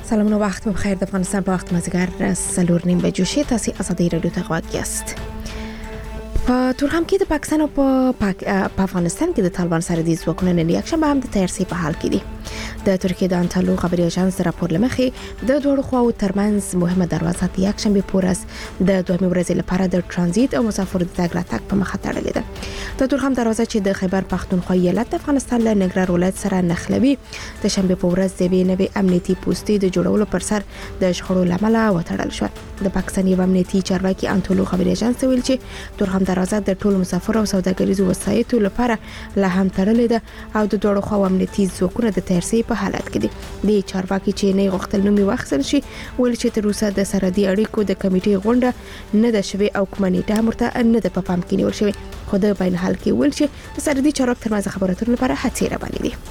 سلام و وقت بخیر. د افغانستان په وخت مازیګر 4:30 بجو شي. تاسو آزادۍ رادیو ته غواړئ یاست. په تورخم کې د پاکستان او په افغانستان کې د طالبان سره د ځواکونو نن یکشنبه هم د تیارسي په حال کې دي. د ترکیه د انټالو خبري اژانس راپور لمخې د دوړو خواو ترمنځ مهمه دروازه د یکشنبه پورس د دوه ورځې لپاره د ترانزیت او مسافر د تګ راتګ په مخه تړلې ده. د تورخم دروازه چې د خیبر پختونخوا ایالت د افغانستان له ننګرهار ولایت سره نښلوي د شنبه په ورځ د نوې امنیتي پوسټې د جوړولو پر سر د شخړو لامل وتړل شو. د پاکستان یو امنیتي چارواکي انټالو خبري اژانس ویل چې تورخم دروازه د ټولو مسافر او سوداګریزو وسایطو لپاره لا هم تړلې ده او د دوړو خواو امنیتي ځواکونه د تیارسي په حالت کې دي. د چارواکي چې نه غوښتل نومي واخیستل شي ول چې تر اوسه د سرحدي اړیکو د کمیټې غونډه نه ده شوې او کومه نیټه مرته نه ده په پام کې نیول شوې. خو د بین حال کې ول چې د سرحدي چارواکو ترمنځ خبرو اترو لپاره هڅې روانې دي.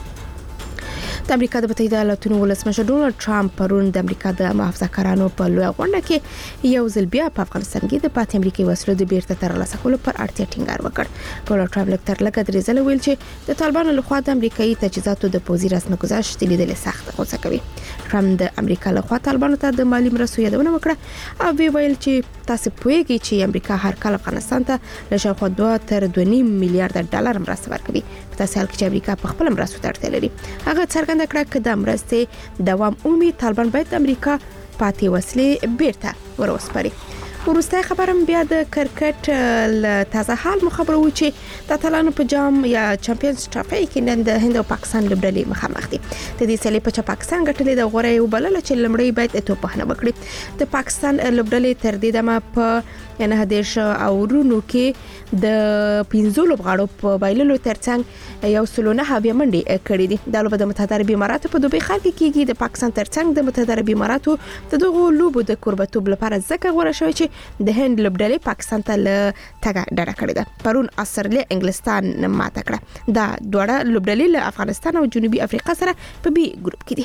د امریکا د متحده ایالاتونو ولسمشر ډونالد ټرمپ پرون د امریکا د محافظه‌کارانو په لوی غونډه کې یو ځل بیا په افغانستان کې د پاتې امریکایي وسلو د بیرته ترلاسه کولو پر اړتیا ټینګار وکړ. ډونالد ټرمپ لکتر لکه درې ځله ویل چې د طالبانو لخوا د امریکایي تجهیزاتو د پوزي رسمي گذاشت لیدل سخت غوسه کوي. ټرمپ د امریکا لخوا طالبانو ته د مالی مرستو یادونه وکړه او ویل چې تاسو پوهیږئ چې امریکا هر کال افغانستان ته له شاوخوا 2 تر 2.5 میلیارډ ډالر مرسته ورکوي. په تاسو حال کې چې امریکا په خپل مرستو ته اړتیا لري. هغه څرګنده کړه چې د مرستې دوام اومي طالبان باید د امریکا پاتې وسلې بیرته وروسپاري. ورسته خبرم بیا د کرکټ ل تازه حال مخبر و چې د اتلانو په جام یا چمپیونز ټرافي کې نن د هند او پاکستان لوبډلې مخامخ دي. د دې سلې په پاکستان ګټلې د غوړې او بلل چې لمړی باید توپخنه وکړي. د پاکستان لوبډلې تر دې دمه په نه دیش او رونو کې د 15 لوبغاړو په بایللو ترڅنګ یو سلونه هاوی منډي کړې دي. د لوبډلې د متحده عربي اماراتو په دوبۍ ښار کې کېږي. د پاکستان ترڅنګ د متحده عربي اماراتو د دغه لوبو د قربتوب لپاره ځکه غوړه شوی چې د هند لوبډلې پاکستان ته له تګه ډډه کړې ده. پرون استرالیا انګلستان ماته کړه. دا دوړه لوبډلې له افغانستان او جنوبي افریقا سره په بي ګروپ کې دي.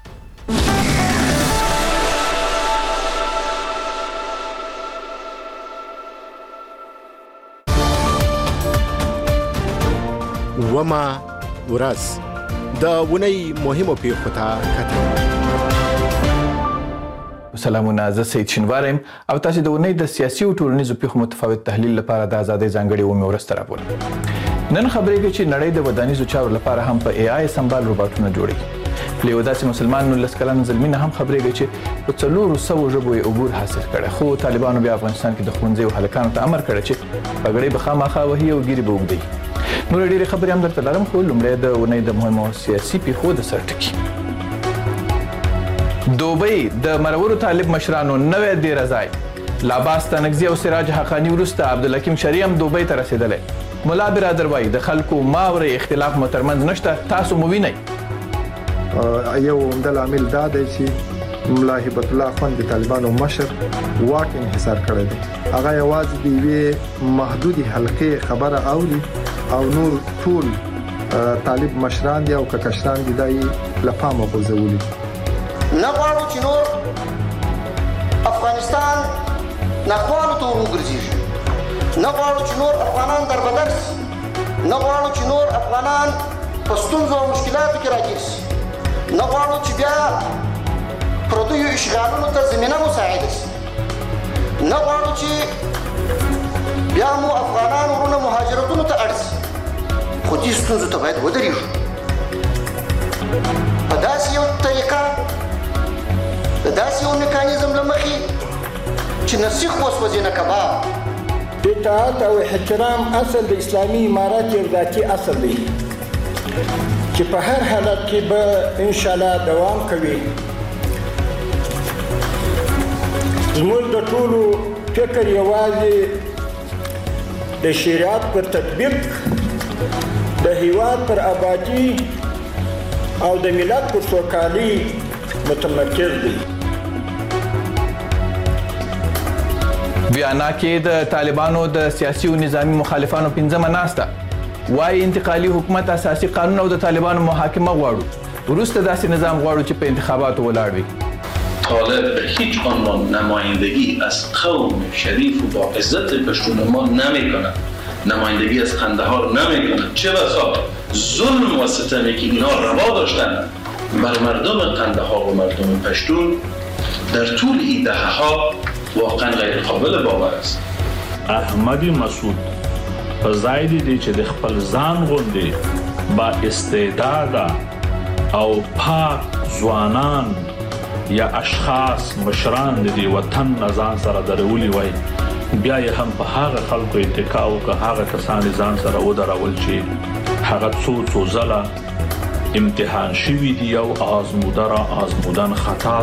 وما ورځ د ونی مهمو پیښو ته کتل. سلامونه، زه سید شینوارم او تاسو د ونی د سیاسي او ټولنیزو پیښو متفاوت تحلیل لپاره د آزادۍ ځانګړي ومه ورسته راپور. نن خبرې کوي چې نړۍ د ودانیزو چارو لپاره هم په AI سمبال روباټونه جوړي. له وداسي مسلمانانو لسکلن زلمینه هم خبرې کوي چې په 400 ژبو عبور حاصل کړي. خو طالبانو بیا افغانستان کې د ښوونځي او هلکانو ته امر کړی چې پګړې به خامخا وهي او ګیري به وګدي. نور ډېرې خبرې هم درته لرم خو لومړی د ونی د مهمو سیاسي پیښو د سر ټکي. دوبۍ د مرورو طالب مشرانو نوې ډیره ځای لاباس تنگزی او سراج حقانی وروسته عبدالحکیم شریع هم دوبۍ ته رسیدلی. ملا برادر وایي د خلکو ماورې اختلاف مو ترمنځ نشته، تاسو مو وینئ. یو عمده لامل دا دی چې ملا هبت الله خان د طالبانو مشر واک انحصار کړی دی. هغه یوازې د یوې محدودې حلقې خبره اوري او نور ټول طالب مشران دي او ککشران دي دای لپامه غوځولي. نه غواړو چې نور افغانستان ناخوالو ته وګرځي. نه غواړو چې نور افغانان دربدر شي. نه غواړو چې نور افغانان په ستونزو او مشکلاتو کې راګیر شي. نه غواړو چې بیا پردیو اشغالونو ته زمینه مساعده شي. نه غواړو چې بیا مو افغانان ورونه مهاجرتونو ته اړ شي. خو دې ستونزو ته باید ودرېږو په داسې یو طریقه، د داسې یو میکانیزم له مخې چې نه سیخ وسوځي نه کباب. اطاعت او احترام اصل د اسلامي امارت یو ذاتي اصل دی چې په هر حالت کې به ان شاء الله دوام کوي. زموږ د ټولو فکر یوازې د شریعت پر تطبیق، د هیواد پر آبادی او د ملت پر سوکالي متمرکز دی. ویانا کې د طالبانو د سیاسي او نظامی مخالفانو 15مه ناسته وايي انتقالي حکومت اساسي قانون او د طالبانو محاکمه غواړو. وروسته داسې نظام غواړو چې په انتخاباتو ولاړ وي. طالب به هیچ عنوان نمایندگی از قوم شریف و با عزت پشتون ما نمیکنه. نمایندگی از قندهار نمیکنه. چه بسا ظلم و ستمی که اینا روا داشتن بر مردم قندهار و مردم پشتون در طول این دهه‌ها واقعا غیر قابل باور است. احمد مسعود په ځای دی چې د خپل ځان غوندې با استعداد او پاک ځوانان یا اشخاص مشران د وطن نزان سره درولي وای، بیا یې هم په هغه خلکو اتکا وکړه، هغه کسان ځان سره ودرول چې هغه څو ځله امتحان شوي دي او آزمودن خطا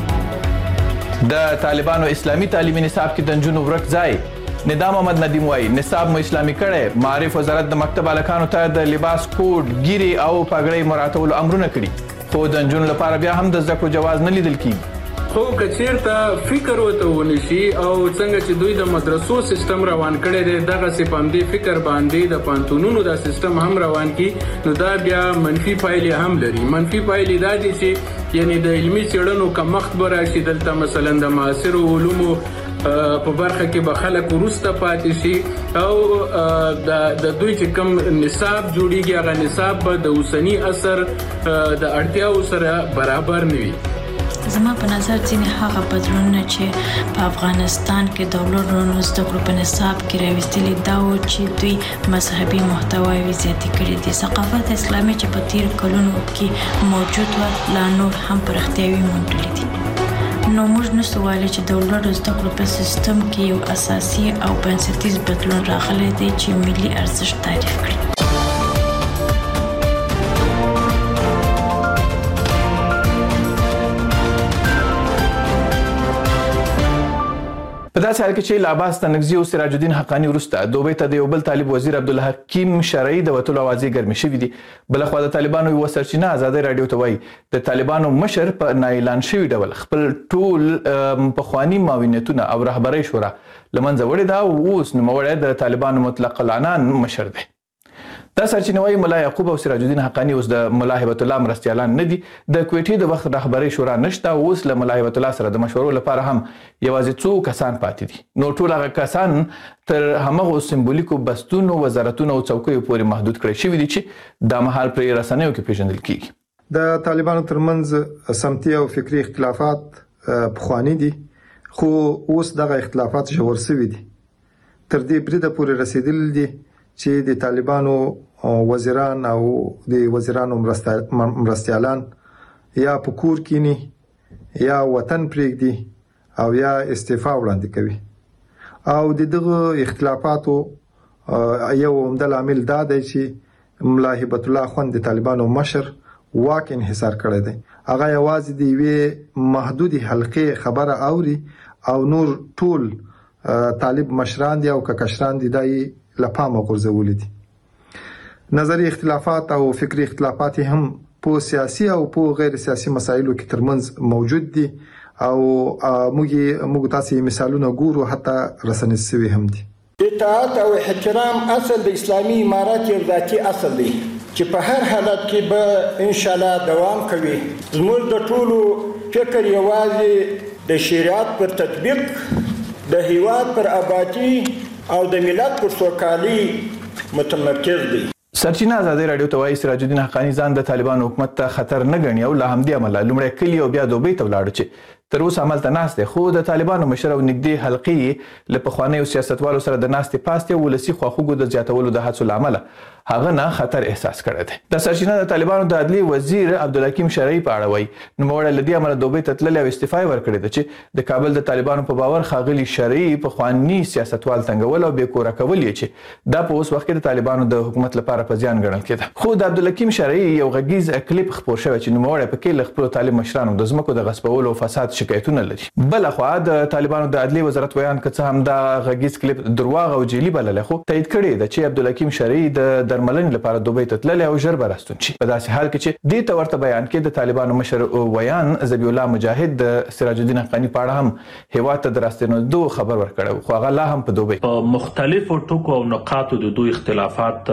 د طالبانو اسلامي تعلیمي نصاب کې د نجونو ورک ځای. ندام محمد ندیم وایي نصاب مو اسلامي کړی. معارف وزارت د مکتب هلکانو ته د لباس کوډ، ګیرې او پګړۍ مراعاتولو امرونه کړي، خو د نجونو لپاره بیا هم د زده کړو جواز نه لیدل کیږي. خو کچیرته فکر وته ونشي او څنګه چې دوی د مدرسو سیستم روان کړي دي دغه سپم دي فکر باندې د پانتونونو د سیستم هم روان کی، نو دا بیا منفي پایلې هم لري. منفي پایلې دا دي چې یعنی د علمي څېړنو کمښت به راشي دلته، مثلا د معاصرو علومو په برخه کې به خلک وروسته پاتې شي او د دوی چې کوم نصاب جوړیږي هغه نصاب به د اوسني عصر د اړتیاو سره برابر نه وي. زما په نظر ځینې هغه بدلونونه چې په افغانستان کې د ولورونو زده کړو په نصاب کې راوستلي دا و چې دوی مذهبي محتواوې زیاتې کړي دي. ثقافت اسلامي چې په تیر کلونو کې موجود و لا نور هم پرختیاوي موندلي دي. نو موږ نشو ویلی چې د ولورو زده کړو په سیستم کې یو اساسي او بنسټیز بدلون راغلی دی چې ملي ارزښت تعریف کړي. په داسې حال کې چې له عباس ستانکزي او سراج الدین حقاني وروسته دوبۍ ته د یو بل طالب وزیر عبدالحکیم شرعي د وتلو اوازې ګرمې شوي دي. بلخوا د طالبانو یوه سرچینه ازادۍ راډیو ته وایي د طالبانو مشر په نااعلان شوي ډول خپل ټول پخواني معاونیتونه او رهبرۍ شورا له منځه وړې ده او اوس نوموړی د طالبانو مطلق العنان مشر دی. دا سرچینه وایي ملا یعقوب او سراج الدین حقاني اوس د ملا هیبت الله مرستیالان نه دي. د کویټې د وخت رهبرۍ شورا نشته او اوس له ملا هیبت الله سره د مشورو لپاره هم یوازې څو کسان پاتې دي. نو ټول هغه کسان تر همغو سمبولیکو بستونو، وزارتونو او څوکیو پورې محدود کړی شوي دي چې دا مهال پرې رسنیو کې پیژندل کیږي. د طالبانو ترمنځ سمتي او فکری اختلافات پخوانی دي، خو اوس دغه اختلافات ژور شوي دي. تر دې بریده پورې رسیدلي دي چې د طالبانو وزیران او د وزیرانو مرستیالان یا په کور کینی یا وطن پرېږدي او یا استعفا وړاندې کوي. او دغه اختلافاتو یو عمده عامل دا دی چې ملا هیبت الله خوند د طالبانو مشر واک انحصار کړی دی. هغه یوازې د یوې محدودي حلقې خبره اوري او نور ټول طالب مشران دي او کشران دي دای لپامه غورځولې دي. نظری اختلافات او فکری اختلافات هم په سیاسي او په غیر سیاسي مسایلو کې ترمنځ موجود دي او موږ تاسو مثالونه ګورو، حتی رسنۍ سوي هم دي. اطاعت او احترام اصل د اسلامي امارت یو ذاتي اصل دی چې په هر حالت کې به ان شاء الله دوام کوي. زموږ د ټولو فکر یوازې د شریعت پر تطبیق، د هیواد پر آبادی او د ملت پر سوکالي متمرکز دی. سرچینه ازادۍ راډیو ته وایي سراج الدین حقاني ځان د طالبانو حکومت ته خطر نه ګڼي او له همدې امله لومړی کلي او بیا دوبۍ ته ولاړ چې تر اوسه همالته ناست دی. خو د طالبانو مشر او نږدې حلقې له پخوانیو سیاستوالو سره د ناستې پاستې او ولسي خواخوږو د زیاتولو د هڅو له امله هغه نه خطر احساس کړی دی. دا سرچینه د طالبانو د عدلي وزیر عبدالحکیم شرعي په اړه وایي نوموړی له دې امله دوبۍ ته تللی او استعفا یې ورکړې ده چې د کابل د طالبانو په باور ښاغلي شرعي پخواني سیاستوال تنګول او بې کوره کول یې چې دا په اوس وخت کې د طالبانو د حکومت لپاره په زیان ګڼل کېده. خو د عبدالحکیم شرعي یو غږیز کلیپ خپور شوی چې نوموړی پکې له خپلو طالب مشرانو د ځمکو د غصبولو او فساد شکایتونه لري. بلخوا د طالبانو د عدلي وزارت ویان که څه هم دا غږیز کلیپ درواغ او جعلي بللی، خو تایید کړی ده چې عبدالحکیم شرعي د درملنې لپاره دوبۍ ته تللی او ژر به راستون شي. په داسې حال کې چې دې ته ورته بیان کې د طالبانو مشر ویان ذبیح الله مجاهد د سراج الدین حقاني په اړه هم هیواد ته د راستنېدو خبر ورکړی، خو هغه لا هم په دوبۍ په مختلفو ټکو او نقاطو د دوی اختلافات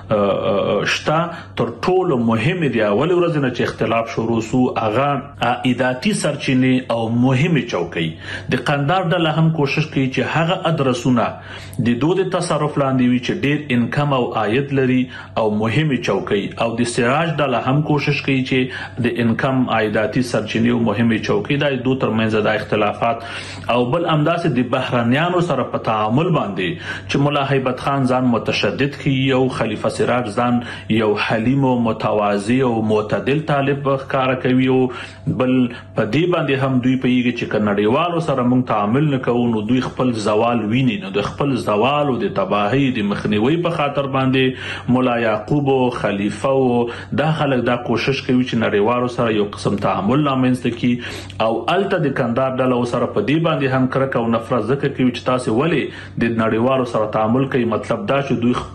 شته. تر ټولو مهم دی اول ورځ نه چې اختلاف شروع سو هغه عائداتي سرچینې او مهمه چوکۍ. د قندهار ډله هم کوشش کوي چې هغه ادرسونه د دوی د تصرف لاندې وي چې ډیر انکم او عاید لري او مهمه چوکۍ، او د سراج ډله هم کوشش کوي چې د انکم عایداتي سرچینې او مهمه چوکۍ د دوی ترمنځ د اختلافات او بل امداسه د بهرانيانو سره په تعامل باندې چې مولا هیبت خان ځان متشدد کی او خلیفہ سراج ځان یو حلیم او متواضع او معتدل طالب ښکار کوي، او بل په دې باندې هم دوی پیږي چې کنړیوالو سره موږ تعامل نکوو نو دوی خپل زوال ویني، نو د خپل زوال او د تباہی د مخنیوي په خاطر باندې مولا یعقوب او خلیفہ او دا خلک دا کوشش کوي چې نړیوالو سره یو قسم تعامل لامنځته کی، او الته د کندهار ډله سره په دې باندې هم کرک او نفرت ذکر کوي چې تاسو ولې د نړیوالو سره تعامل کوي. مطلب دا چې دوی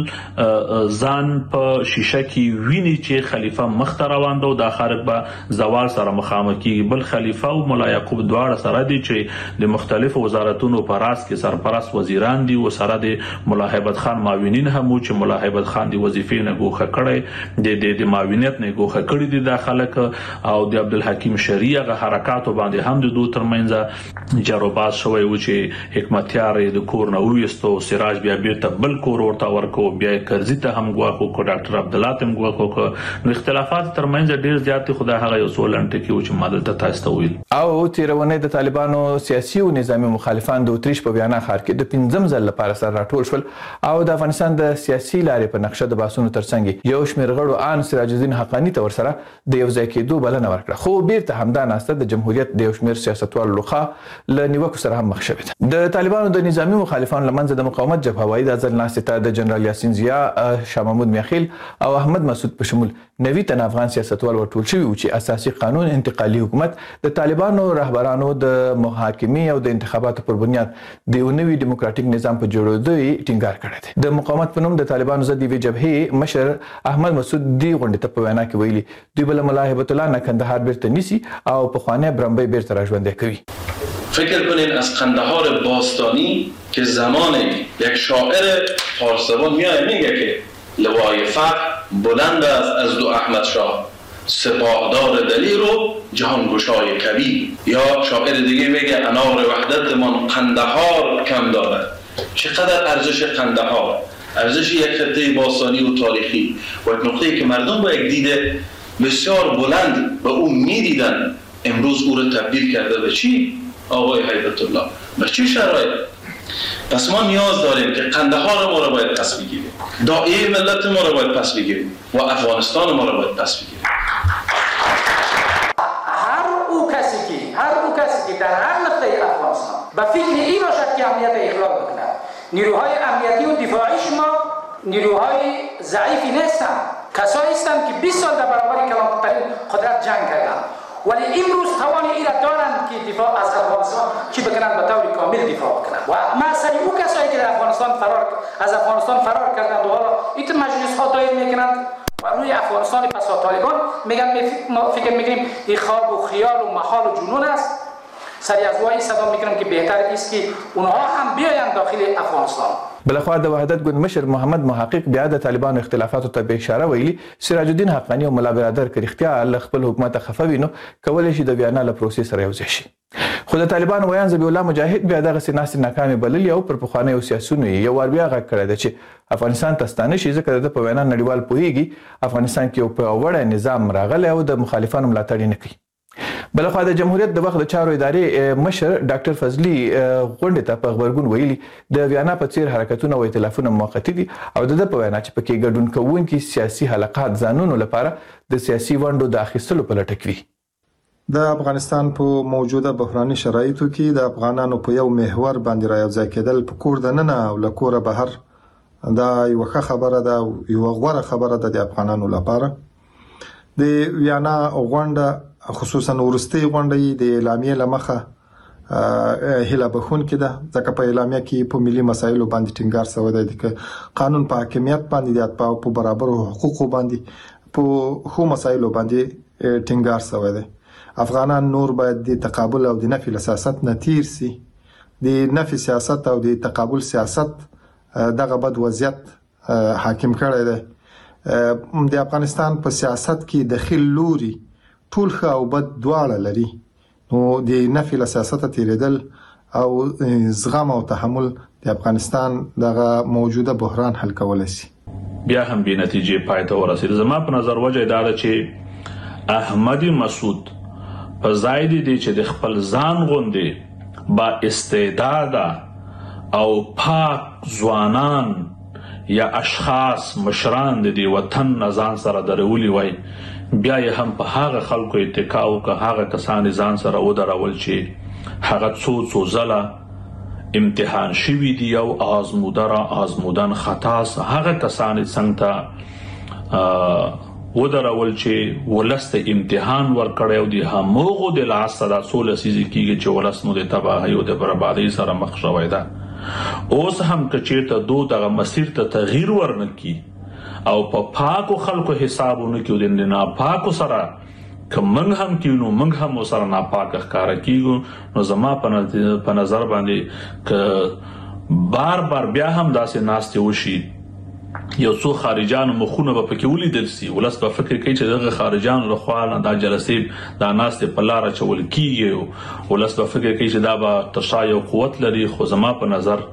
خپل ځان په شیشه کې ویني چې خلیفہ مخ ته روان دی، دا خلک به زوال سره مخامخ کیږي. بل خلیفہ او مولا یعقوب دواړه سره دي چې د مختلفو وزارتونو په راس کې سرپرست وزیران دي، او سره د مولا هیبت خان معاونین هم چې مولا هیبت خان دی وظیفې نه ګوښه کړي د معاونیت نه ګوښه کړي دي دا خلک، او د عبدالحکیم شریعه غ حرکاتو باندې هم د دوی ترمنځ جروباز شوی و چې حکمتیار د کور نه وویستو، سراج بیا بیرته بل کور ورته ورکو، بیا کرزي ته هم ګواښ وکړو، ډاکټر عبدالله ته هم ګواښ وکړو. نو اختلافات ترمنځ ډیر زیات دي، خو دا هغه یو څو لنډه کې و چې ما دلته تاسو ته ویل. او تیرونه د طالبانو سیاسي او نظامی مخالفان د اتریش په ویانا ښار کې د 15 ځل لپاره سره راټول شول، او د افغانستان د سیاسي لارې په نقشه د باسونو ترڅنګ یو شمېر غړو ان سراج الدین حقانی ته ورسره د یو ځای کېدو بلنه ورکړه، خو بیرته همدا ناسته د جمهوریت د یو شمېر سیاستوالو لخوا له نیوکو سره هم مخ شوې ده. د طالبانو د نظامی مخالفانو لمنځه د مقاومت جبهه وایي د ځل ناستې ته د جنرال یاسین ضیا، شاه محمود میاخیل او احمد مسعود په شمول 90 تن افغان سیاستوال ورټول شوي و چې اساسي قانون انتقالي حکومت د طالبانو رهبرانو د محاکمې او د انتخاباتو پر بنیاد د یو نوي ډیموکراټیک نظام په جوړېدو یې ټینګار کړی دی. د مقاومت په نوم د طالبانو ضد یوې جبهې مشر احمد مسعود دې غونډې ته په وینا کې ویلي دوی به له ملا هیبت الله نه کندهار بیرته نیسي او پخوانی برمبی بیرته راژوندی کوي. فکر کنین از قندهار باستانی که زمان یک شاعر فارسوان میاد میگه که لوای فتح بلند است از دو احمد شاه، سپاهدار دلیر و جهانگشای کبیر. یا شاعر دیگه میگه انار وحدتمان قندهار کم دارد. چقدر ارزش قندهار، ارزش یک خطه باستانی و تاریخی و یک نقطه‌ای که مردم با یک دید بسیار بلند به اون میدیدن، امروز او رو تبدیل کرده به چی؟ آقای هیبت الله. به چه شرایط؟ پس ما نیاز داریم که قندهار ما رو باید پس بگیریم، داعیه ملت ما رو باید پس بگیریم و افغانستان ما رو باید پس بگیریم. هر او کسی که در هر نقطه افغانستان به فکر این باشد که امنیت اخلال بکند، نیروهای امنیتی و دفاعی شما نیروهای ضعیفی نیستند، کسایی هستند که 20 سال در برابر کلانترین قدرت جنگ کردند، ولی امروز توان این را دارند که دفاع از افغانستان چی بکنند به طور کامل دفاع بکنند. و مسئله او کسایی که از افغانستان فرار کردند و حالا این مجلس ها دایر میکنند و روی افغانستان پس طالبان میگن فکر میکنیم این خواب و خیال و محال و جنون است. سری از وای صدا میکنم که بهتر است که اونها هم بیاین داخل افغانستان. بلخوا د وحدت ګوند مشر محمد محقق بیا د طالبانو اختلافاتو ته به اشاره ویلي سراج الدین حقانی او ملا برادر کرختیا له خپل حکومت خفوي نو کولای شي د ویانا له پروسې سره یوځای شي. خو د طالبانو ویان ذبیح الله مجاهد بیا دغه سیناسي ناکامي بللي او پر پخوانیو سیاسونو یو ور بیا غږ کړی دی چې افغانستان ته ستانه شي ځکه د په وینا نړیوال پوهیږي افغانستان کې یو پیاوړی نظام راغلی او د مخالفانو ملاتړ نه کوي. بلخوا د جمهوریت د وخت د چارو ادارې مشر ډاکټر فضلي غونډې ته په خبرګون ویلي د ویانا په څیر حرکتونه او ائتلافونه موقتي دي او د په وینا چې پکې ګډون کوونکي سیاسي حلقات ځانونو لپاره د سیاسي ونډو د اخیستلو په لټه کې وي. د افغانستان په موجوده بحراني شرایطو کې د افغانانو په یو محور باندې رايوځای کېدل په کور دننه او له کوره بهر دا یو ښه خبره ده او یو غوره خبره ده د افغانانو لپاره. د ویانا غونډه خصوصا ورستي غونډه د اعلامیې لمخه هله بخون کې ده ځکه په اعلامیه کې په ملي مسایلو باندې ټینګار شوی دی چې قانون په حاکمیت باندې د په برابر حقوقو باندې په خو مسایلو باندې ټینګار شوی دی. افغانان نور باید د تقابل او د نفي سیاست نه تیر سي. د نفي سیاست او د تقابل سیاست دغه بد وضعیت حاکم کړی دی. د افغانستان په سیاست کې د خل لوري ټول ښه او بد دواړه لري. نو د نفي له سیاست تیریدل او زغم او تحمل د افغانستان دغه موجوده بحران حل کولای شي. بیا هم به نتیجې پای ته ورسېد. زما په نظر وجه دا ده چې احمدی مسعود په ځای دی چې د خپل ځان غوندې با استعداده او پاک ځوانان یا اشخاص مشران د دې وطن نزان سره درولي وای، بیا یې هم په هغه خلکو اتکا وکړه، هغه کسان ځان سره ودرول چې هغه څو ځله امتحان شوي دي او آزمودن خطاس هغه کسان څنګه ودرول چې ولست امتحان ورکړی او د همغو د لاس سره څو لسیزې کېږي چې ولست نو د تباهۍ او د بربادۍ سره مخ شوی ده. اوس هم که چېرته دغه مسیر ته تغییر ورنکي او په پاکو خلکو حساب ونکړي او د ناپاکو سره که موږ هم کیو نو موږ هم ورسره ناپاکه ښکاره کیږو. نو زما په نظر باندې که بار بیا هم داسې ناستې وشي، یو څو خارجانو مخونه به پکې ولیدل سي، ولس به فکر کوي چې دغه خارجانو لخوا دا جلسې دا ناستې په لاره چول کیږي، ولس به فکر کوي چې دا به تشا یو قوت لري. خو زما په نظر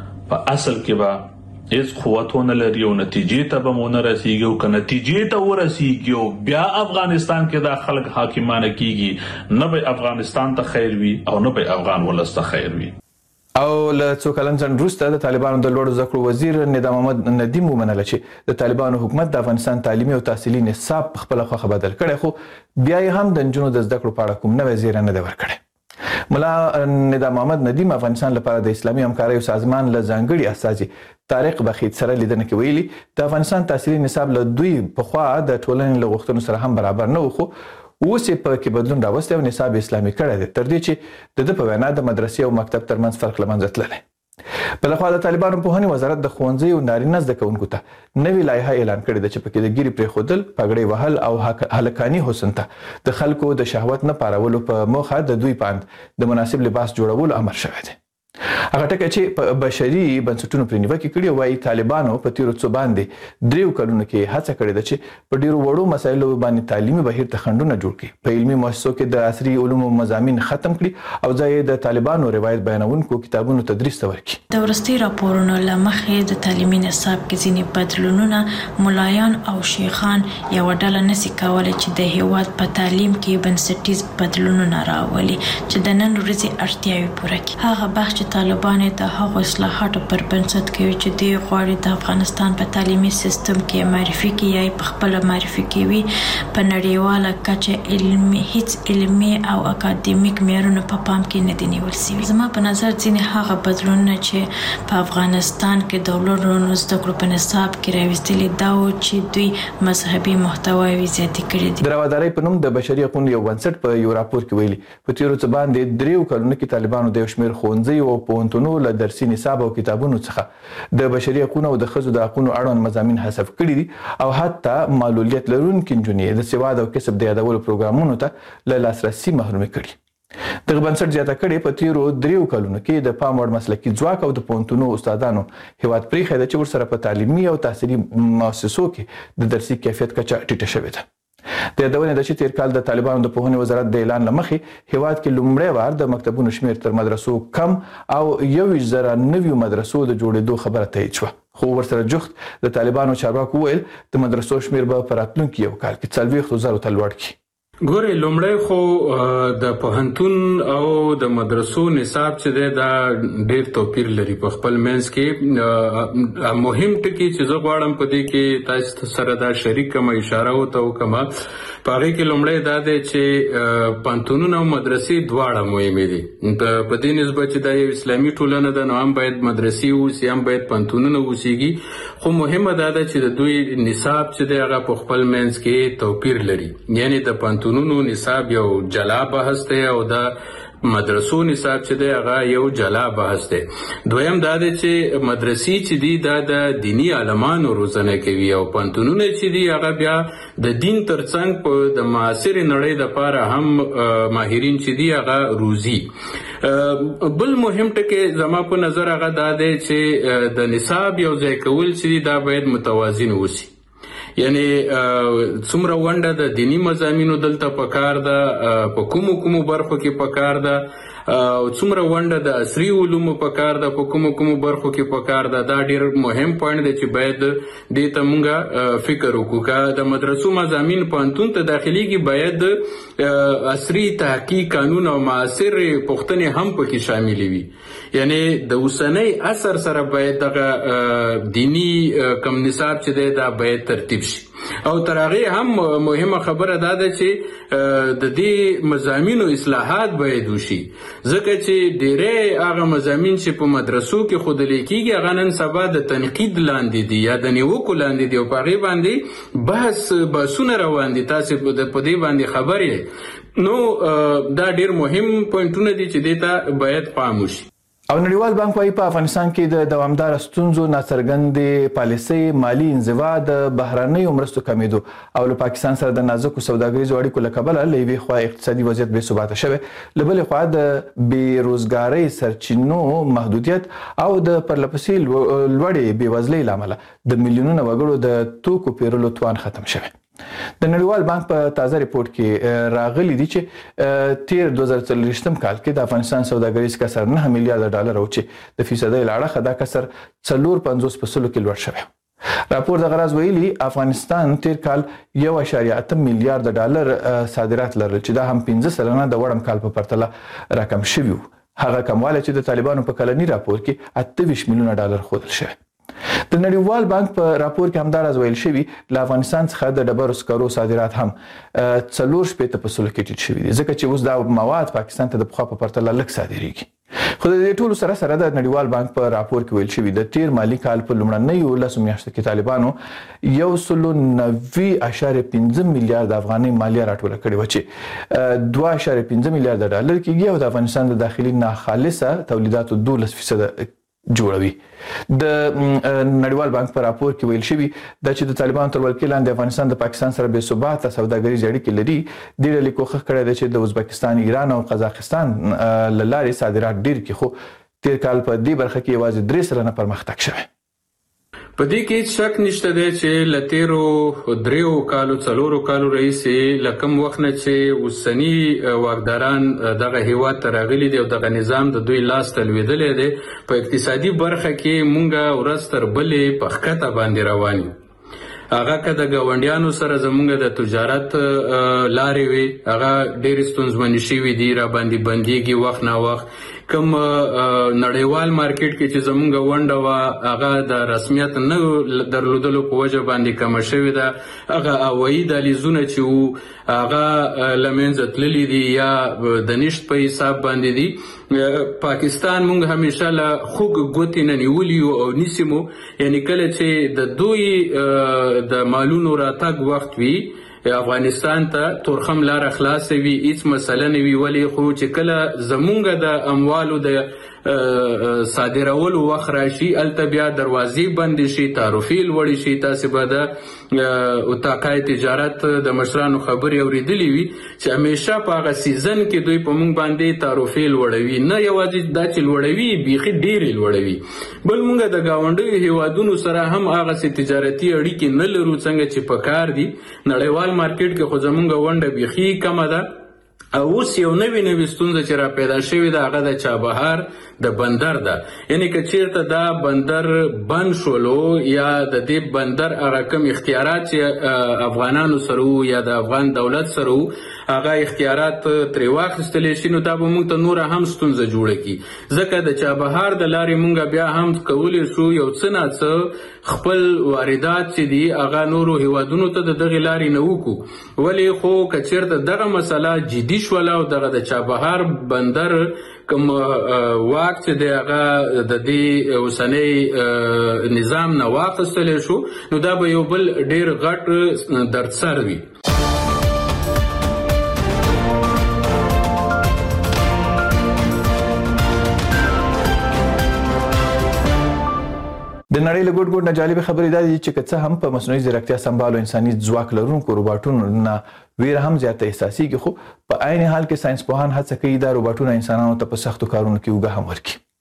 په اصل کې به هیڅ قوت ونه لري او نتیجې ته به ونه رسیږي. او که نتیجې ته ورسیږي او بیا افغانستان کې دا خلک حاکمانه کیږي، نه به افغانستان ته خیر وي او نه به افغان ولس ته خیر وي. او له څو کلن ځنډ وروسته د طالبانو د لوړو زده کړو وزیر ندا محمد ندیم ومنله چې د طالبانو حکومت د افغانستان تعلیمي او تحصیلي نصاب په خپله خوښه بدل کړی، خو بیا یې هم د نجونو د زده کړو په اړه کوم نوی زیری نه دی ورکړی. ملا ندا محمد ندیم افغانستان لپاره د اسلامي همکاریو سازمان له ځانګړي استازي طارق بخیت سره لیدنه کې ویلي د افغانستان تحصیلي نصاب له دوی پخوا د ټولنې له غوښتنو سره هم برابر نه و، خو اوس یې په کې بدلون راوستی او نصاب اسلامي کړی دی، تر دې چې د ده په وینا د مدرسې او مکتب ترمنځ فرق له منځه تللی. بلخوا د طالبانو پوهنې وزارت د ښوونځیو نارینه زده کوونکو ته نوې لایحه اعلان کړې ده چې پکې د ګیرې پرېښودل، پګړۍ وهل او هلکاني حسن ته د خلکو د شهوت نه پارولو په موخه د دوی په اند د مناسب لباس جوړولو امر شوی دی. هغه ټکه چې په بشري بنسټونو پرې نیوکې کړي، وایي طالبانو په تیرو څو باندې 3 کلونو کې هڅه کړې ده چې په ډیرو وړو مسایلو باندې تعلیمي بهیر ته خنډونه جوړ کړي، په علمي مؤسسو کې د عصري علومو مضامین ختم کړي او ځای د طالبانو روایت بیانونکو کتابونو تدریس ته ورکړي. د وروستي راپورونو له مخې د تعلیمي نصاب کې ځینې بدلونونه ملایان او شیخان یوه ډله نسي کولی چې د هیواد په تعلیم کې بنسټیز بدلونونه راولي چې د نن ورځې اړتیاوې پوره کړي. هغه بحث چې طالبان د هغو اصلاحاتو پر بنسټ کوي چې دوی غواړي د افغانستان په تعلیمي سیستم کې معرفي کړي یا په خپله معرفي کوي، په نړیواله کچه هیڅ علمي او اکاډمیک معیارونه په پام کې نه دي نیول سوي. زما په نظر ځینې هغه بدلونونه چې په افغانستان کې د لوړو زده کړو په نصاب کې راوستلي دا و چې دوی مذهبي محتواوې زیاتې کړي دي. د روادارۍ په نوم د بشري حقوقو یو بنسټ په یو راپور کې ویلي په تیرو څه باندې 3 کلونو کې طالبانو د یو شمېر ښوونځیو او پوهنتونونو له درسي نصاب او کتابونو څخه د بشري حقوقو او د ښځو د حقونو اړوند مضامین حذف کړي دي او حتی معلولیت لرونکي نجونې د سواد او کسب د یادولو پروګرامونو ته له لاسرسي محرومې کړي. دغه بنسټ زیاته کړې په تیرو 3 کلونو کې د پام وړ مسلکي ځواک او د پوهنتونونو استادانو هیواد پرېښی ده چې ورسره په تعلیمي او تحصیلي مؤسسو کې د درسي کیفیت کچه ټیټه شوې ده. د یادونې ده چې تیر کال د طالبانو د پوهنې وزارت د اعلان له مخې هیواد کې لومړی وار د مکتبونو شمېر تر مدرسو کم او 21,000 نویو مدرسو د جوړېدو خبره تایید شوه، خو ورسره جفت د طالبانو چارواکو وویل د مدرسو شمېر به په راتلونکي یو کال کې 40,000 ته لوړ کړي. ګورې لومړی خو د پوهنتون او د مدرسو نصاب چې دی دا ډېر توپیر لري په خپل منځ کې. مهم ټکي چې زه غواړم په دې کې تاسو سره دا شریک کړم، اشاره ورته وکړم، په هغې کې لومړی دا دی چې پوهنتونونه او مدرسې دواړه مهمې دي. په دې نسبت چې دا یو اسلامي ټولنه ده نو هم باید مدرسې واوسي هم باید پوهنتونونه اوسیږي، خو مهمه دا ده چې د دوی نصاب چې دی هغه په خپل منځ کې توپیر لري. یعنی د پوهنتونونو نصاب یو جلا بحث دی او د مدرسو نصاب چې دی هغه یو جلا بحث دی. دویم دا دی چې مدرسې چې دي دا د دینی عالمانو روزنه کوي او پوهنتونونه چې دي هغه بیا د دین ترڅنګ په د معاصرې نړۍ دپاره هم ماهرین چې دي هغه روزي. بل مهم ټکی زما په نظر هغه دا دی چې د نصاب یو ځای کول چې دي دا باید متوازن وسي. یعنی څومره ونډه د دینی مضامینو دلته پکار ده په کومو برخو کې پکار ده څومره ونډه د عصري علومو پکار ده په کومو برخو کې پکار ده. دا ډیر مهم پوینټ دی چې باید دې ته موږ فکر وکړو. که د مدرسو مضامین پوهنتون ته داخليږي باید عصري تحقیق قانون او معاصر پوښتنې هم پکې شاملې وي. یعنی د اوسنۍ عصر سره باید دغه دینی کم نصاب چې دی دا باید ترتیب شي. او تر هغې هم مهمه خبره دا ده چې د دې مضامینو اصلاحات باید وشي، ځکه چې ډېری هغه مضامین چې په مدرسو کې ښودلی کېږي هغه نن سبا د تنقید لاندې دي یا د نیوکو لاندې دي او په هغې باندې بحثونه روان دي. تاسې په دې باندې خبر یې. نو دا ډېر مهم پوینټونه دي چې دې ته باید پام وشي. او نړیوال بانک وايي په افغانستان کې د دوامدار ستونزو ناڅرګندې پالیسۍ، مالي انزوا، د بهرنیو مرستو کمیدو او له پاکستان سره د نازکو سوداګریزو اړیکو له کبله له یوې خوا اقتصادي وضعیت بې ثباته شوی، له بلې خوا د بېروزګارۍ سرچینو محدودیت او د پرلپسې لوړې بېوزلۍ له امله د میلیونونو وګړو د توکو پیرلو توان ختم شوی. د نړیوال بانک په تازه ریپورت کې راغلی دی چې تیر 2024 کال کې د افغانستان سوداګریز کسر 9 میلیارډ ډالر او چې د فیصدۍ له اړخه دا کسر 4.50% کې لوړ شوی. راپور د غراز ویلي افغانستان تیر کال 1.8 میلیارډ ډالر صادرات لرل چې دا هم 15 سلنه د وړم کال په پرتله راکم شوی و. هغه کموالی چې د طالبانو په کلني راپور کې 28 میلیونه ډالر ښودل شوی. د نړیوال بانک په راپور کې همداراز ویل شوي له افغانستان څخه د ډبرو سکرو صادرات هم 4.8% کې ټیټ شوي دي، ځکه چې اوس دا مواد پاکستان ته د پخوا په پرتله لږ صادریږي. خو د دې ټولو سره د نړیوال بانک په راپور کې ویل شوي د تیر مالي کال په لومړنیو 10 میاشتو کې طالبانو 190.5 میلیارډ افغانۍ مالیه راټوله کړې وه چې 2.5 میلیارډ ډالر کېږي او د افغانستان د داخلي ناخالصه تولیداتو 12% جوړوي. د نړیوال بانک په راپور کې ویل شوي دا چې د طالبانو تر ولکې لاندې افغانستان د پاکستان سره بې ثباته سوداګریزې اړیکې لري. دې ډلې کوښښ کړی دی چې د ازبکستان، ایران او قزاقستان له لارې صادرات ډېر کړي، خو تیر کال په دې برخه کې یوازې 3 سلنه پرمختګ شوی. په دې کې هیڅ شک نشته دی چې له تیرو 3 کالو 4 کالو راهیسې له کوم وخت نه چې اوسني واکداران دغه هیواد ته راغلي دي او دغه نظام د دوی لاس ته لوېدلی دی، په اقتصادي برخه کې مونږ ورځ تر بلې په ښکته باندې روان یو. هغه که د ګاونډیانو سره زمونږ د تجارت لارې وي هغه ډېرې ستونزمنې شوي دي، را باندې بندېږي وخت نا وخت. کوم نړیوال مارکیټ کې چې زمونږ ونډه وه هغه د رسمیت نه درلودلو په وجه باندې کمه شوې ده. هغه هوایي دهلیزونه چې وو هغه له منځه تللي دي یا د نشت په حساب باندې دي. پاکستان مونږ همیشه له خوږ ګوتې نه نیولي یو او نیسي مو، یعنی کله چې د دوی د مالونو راتګ وخت وي افغانستان ته تورخم لاره خلاصه وي، هیڅ مسله نه وي. ولې خو چې کله زمونږ د اموالو د صادرولو وخت راشي هلته بیا دروازې بندې شي، تعرفې لوړې شي. تاسې به د اتاقای تجارت د مشرانو خبرې اورېدلې وي چې همیشه په هغه سیزن کې دوی په موږ باندې تعرفې لوړوي، نه یوازې دا چې لوړوي بیخي ډېرې لوړوي. بل موږ د ګاونډیو هیوادونو سره هم هغسې تجارتي اړیکې نه لرو څنګه چې پکار دي. نړیوال مارکیټ کې خو زموږ ونډه بیخي کمه ده. او اوس یو نوې ستونزه چې را پیدا شوې ده هغه د چابهار د بندر ده. یعنی که چیرته دا بندر بند شولو یا د دې بندر هغه کوم اختیارات چې افغانانو سره وو یا د افغان دولت سره وو هغه اختیارات ترې واخیستلی شي نو دا به موږ ته نوره هم ستونزه جوړه کړي، ځکه د چابهار د لارې موږ بیا هم کولی شو یو څه ناڅه خپل واردات چې دي هغه نورو هیوادونو ته د دغې لارې نه وکړو. ولې خو که چیرته دغه مسله جدي شوله او دغه د چابهار بندر کوم واک چې دی هغه د دې اوسنۍ نظام نه واخیستلی شو نو دا به یو بل ډېر غټ دردسر وي. د نړۍ له ګوټ ګوټ نه جالبې خبرې دا دي چې که څه هم په مصنوعي ځیرکتیا سمبالو انساني ځواک لرونکو روباټونو نه ویره هم زیاته احساسېږي، خو په عین حال کې ساینسپوهان هڅه کوي دا روباټونه انسانانو ته په سختو کارونو کې اوږه هم ورکړي.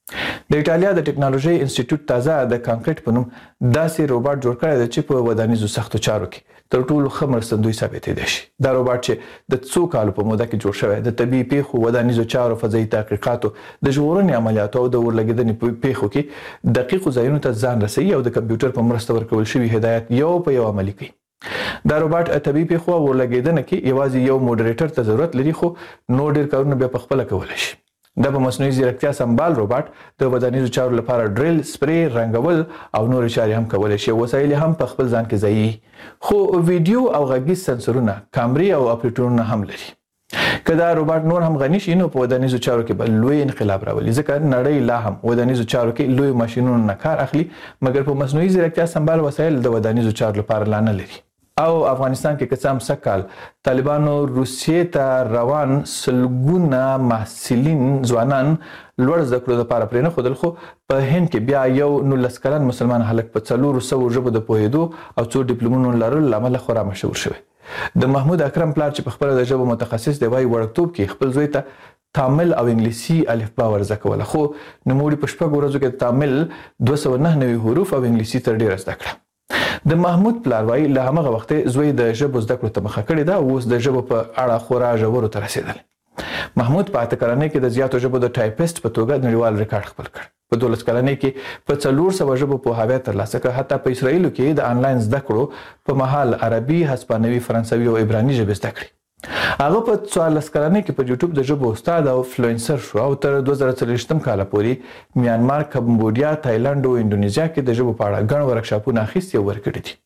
د ایټالیا د ټیکنالوژي انسټیټیوټ تازه د کانکریټ په نوم داسې روباټ جوړ کړی دی چې په ودانیزو سختو چارو کې تر ټولو ښه مرستندوی ثابتېدی شي. دا روباټ چې د څو کالو په موده کې جوړ شوی د طبیعي پیښو، ودانیزو چارو، فضایي تحقیقاتو، د ژغورنې عملیاتو او د اورلګېدنې پیښو کې دقیقو ځایونو ته ځان رسوي او د کمپیوټر په مرسته ورکول شوي هدایت یو په یو عملي کوي. دا روباټ طبیعي پیښو او اورلګېدنه کې یوازې یو موډریټر ته ضرورت لري، خو نور ډېر کارونه بیا په خپله کولی شي. دا په مصنوعي ځیرکتیا سمبال روباټ د ودانیزو چارو لپاره ډریل، سپری، رنګول او نورې چارې هم کولی شي. وسایل هم په خپل ځان کې ځایي، خو ویډیو او غږیز سنسرونه، کامرې او اپریټورونه هم لري. که دا روباټ نور هم غني شي نو په ودانیزو چارو کې به لوی انقلاب راولي، ځکه نړۍ لا هم ودانیزو چارو کې لوی ماشینونو نه کار اخلي، مګر په مصنوعي ځیرکتیا سمبال وسایل د ودانیزو چارو لپاره لا نه لري. او افغانستان کې که څه هم سږ کال طالبانو روسیې ته روان سلګونه محصلین ځوانان لوړ زده کړو لپاره پرې نه ښودل، خو په هند کې بیا یو 19 کلن مسلمان هلک په 400 ژبو د پوهېدو او 2 ډیپلومونو لرلو له امله خورا مشهور شوی. د محمود اکرم پلار چې په خپله د ژبو متخصص دی، وایي وړکتوب کې خپل زوی ته تامل او انګلیسي الفبا ور زده کوله، خو نوموړي په 6 ورځو کې تامل 299 حروف او انګلیسي تر ډېره زده کړه. د محمود پلار وایي له همغه وخته زوی د ژبو زده کړو ته مخه کړې ده او اوس د ژبو په اړه خورا ژورو ته رسېدلی. محمود په 8 کلنۍ کې د زیاتو ژبو د ټایپسټ په توګه نړیوال ریکارډ خپل کړ. په 12 کلنۍ کې په 400 ژبو پوهاوی ترلاسه کړ. حتی په اسرائیلو کې د آنلاین زده کړو په مهال عربي، هسپانوي، فرانسوي او عبراني ژبې زده کړې. هغه په 14 کلنۍ کې په یوټیوب د ژبو استاد او فلوئنسر شو او تر 2023 کال پورې میانمار، کمبودیا، تایلند او انډونیزیا کې د ژبو په اړه ګڼ ورکشاپونه اخیستي او ورکړي دي.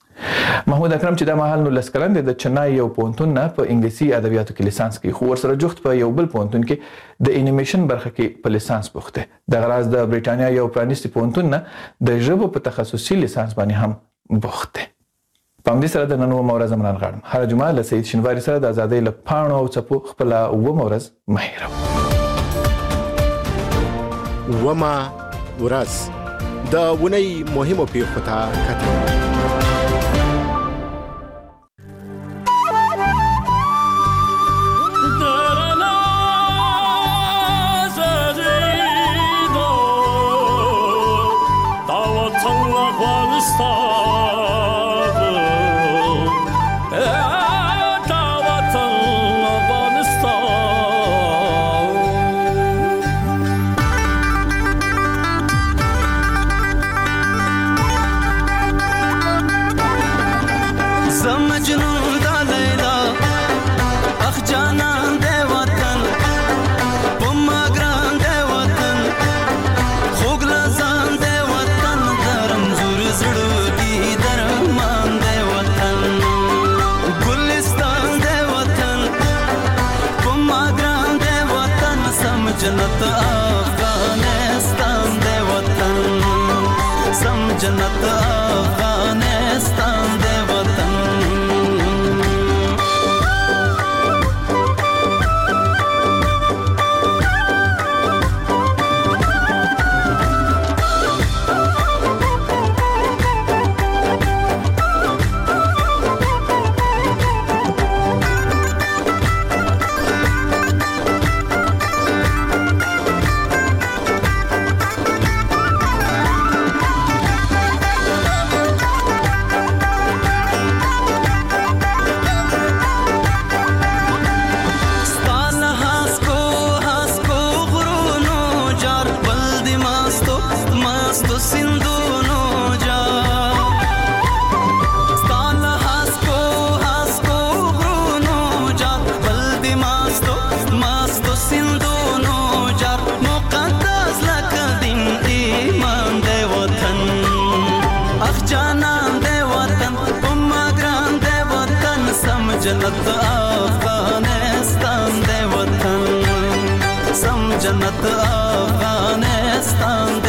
محمود اکرم چې دا مهال 19 کلن دی، د چنای یو پوهنتون نه په انګلیسي ادبیاتو کې لیسانس کوي، خو ورسره جفت په یو بل پوهنتون کې د انیمیشن برخه کې په لیسانس بوخت دی. دغه راز د بریټانیا یو پرانیستي پوهنتون نه د ژبو په تخصصي لیسانس باندې هم بوخت دی. په همدې سره د نن اومه ورځ عمران غاړم. هره جمعه له سید شینواري سره د ازادۍ له پاڼو او څپو خپله اومه ورځ مه هېروه. اومه ورځ د اونۍ مهمو پیښو ته کتل. जन्नत अफगानिस्तान दे वतन, सम जन्नत अफगानिस्तान दे वतन. जन्नत अफगानिस्तान दे वतन, सम जन्नत अफगानिस्तान